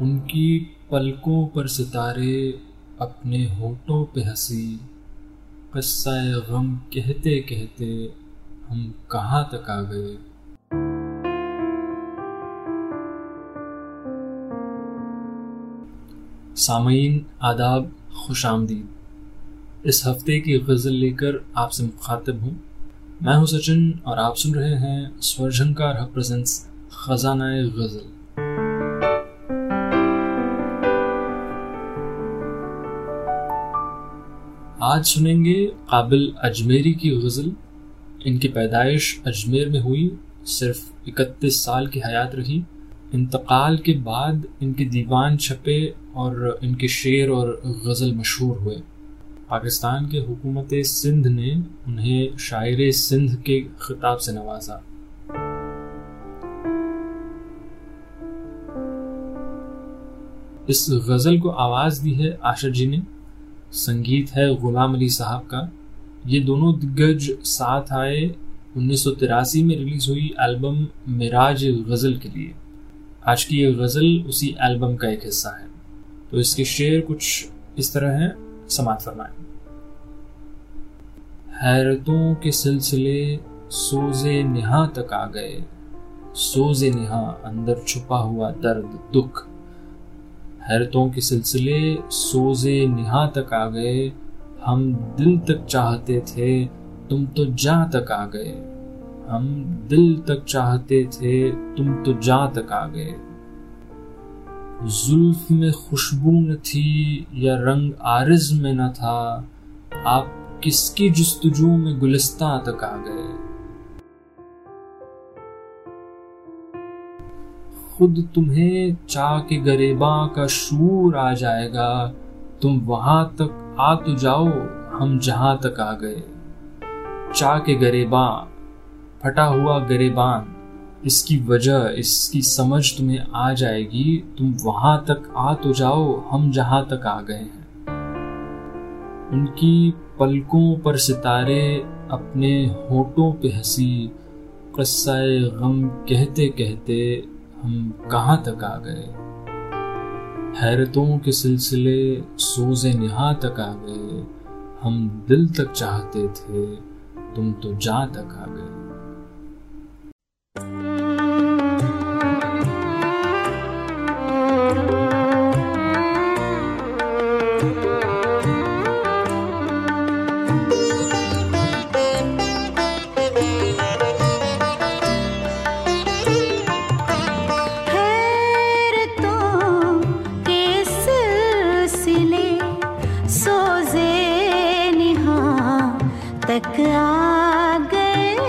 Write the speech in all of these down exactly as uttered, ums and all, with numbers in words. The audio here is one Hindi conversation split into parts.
उनकी पलकों पर सितारे, अपने होठों पे हंसी, क़स्सा-ए गम कहते कहते हम कहाँ तक आ गए। सामईन आदाब, खुशामदीद। इस हफ्ते की गज़ल लेकर आपसे मुखातिब हूँ। मैं हूँ सचिन और आप सुन रहे हैं स्वरझंकार हब प्रेजेंट्स खजाना-ए गज़ल। आज सुनेंगे काबिल अजमेरी की गज़ल। इनकी पैदाइश अजमेर में हुई, सिर्फ इकतीस साल की हयात रही। इंतकाल के बाद इनके दीवान छपे और इनके शेर और गज़ल मशहूर हुए। पाकिस्तान के हुकूमत सिंध ने उन्हें शायर सिंध के खिताब से नवाजा। इस गज़ल को आवाज़ दी है आशा जी ने, संगीत है गुलाम अली साहब का। ये दोनों दिग्गज साथ आए उन्नीस सौ तिरासी में रिलीज हुई एल्बम मिराज गज़ल के लिए। आज की ये गज़ल उसी एल्बम का एक हिस्सा है। तो इसके शेर कुछ इस तरह हैं, समाअत फरमाएं। हैरतों के सिलसिले सोज़े निहा तक आ गए, सोज़े निहा अंदर छुपा हुआ दर्द दुख। हैरतों के सिलसिले सोज़े निहा तक आ गए, हम दिल तक चाहते थे तुम तो जा तक आ गए। हम दिल तक चाहते थे तुम तो जा तक आ गए। जुल्फ में खुशबू न थी या रंग आरिज में न था, आप किसकी जुस्तजू में गुलिस्तां तक आ गए। खुद तुम्हें चाह के गरेबां का शूर आ जाएगा, तुम वहां तक आ तो जाओ हम जहां तक आ गए। चाह के गरेबां, फटा हुआ गरेबान, इसकी वजह इसकी समझ तुम्हें आ जाएगी, तुम वहां तक आ तो जाओ हम जहां तक आ गए हैं। उनकी पलकों पर सितारे, अपने होठों पे हंसी, क़स्सा-ए गम कहते कहते हम कहाँ तक आ गए। हैरतों के सिलसिले सोज़े निहा तक आ गए, हम दिल तक चाहते थे तुम तो जा तक आ गए। तक आ गए,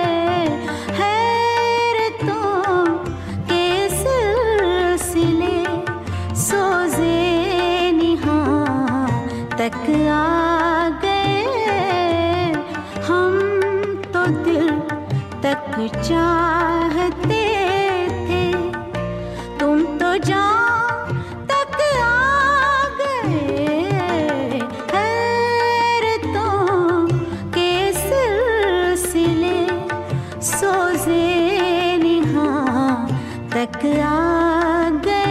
हैरतों के सिलसिले सोज़े निहा तक आ गए। हम तो दिल तक चाहते थे तुम तो जा तक आ गए।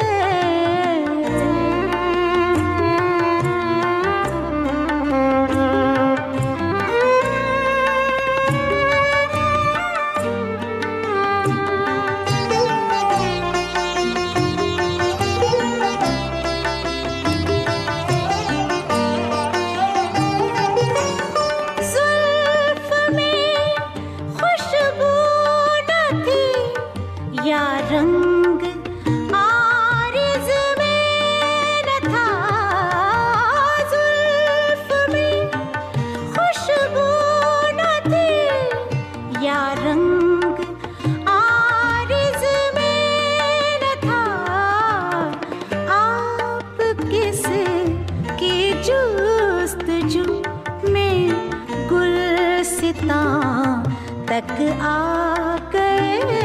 जुल्फ में खुशबू न थी या रंग आरिज़ में न था। जुल्फ में खुशबू न थी या रंग आरिज़ में न था। आप किस की जुस्तजू में गुलसितां तक आ गए।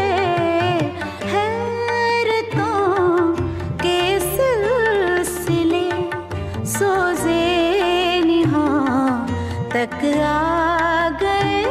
तक आ गए।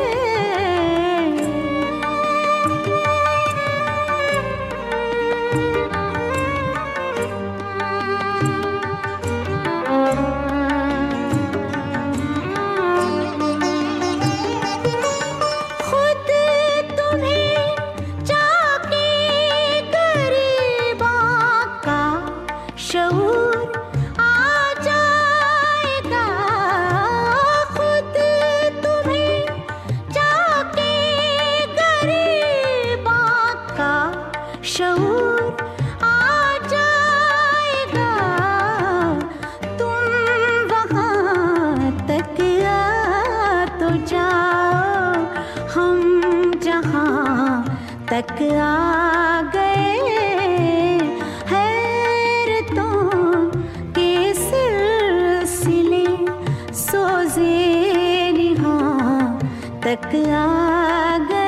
तक आ गए, हैरतों के सिलसिले सोज़े निहां तक आ गए।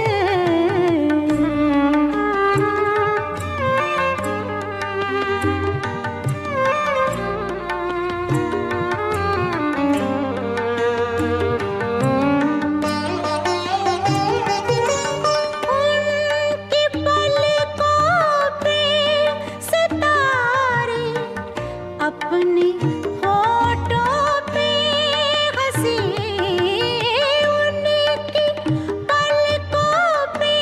अपने होठों पे हंसी, उनकी पलकों पे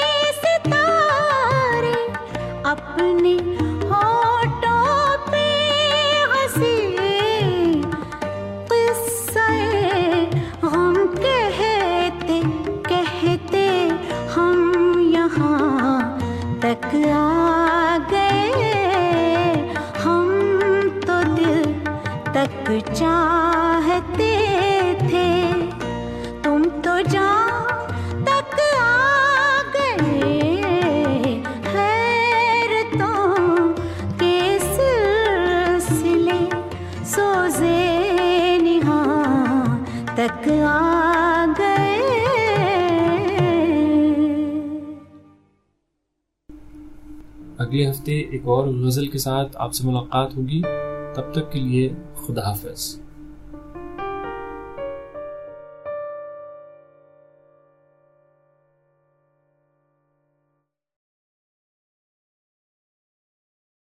सितारे, अपने होठों पे हंसी। किस्से हम कहते कहते हम यहाँ तक आ गए, तक चाहते थे, तुम तो जहाँ तक आ गए, हैरतों के सिलसिले सोज़े निहां तक आ गए। अगले हफ्ते एक और गज़ल के साथ आपसे मुलाकात होगी। तब तक के लिए खुदा हाफ़िज़।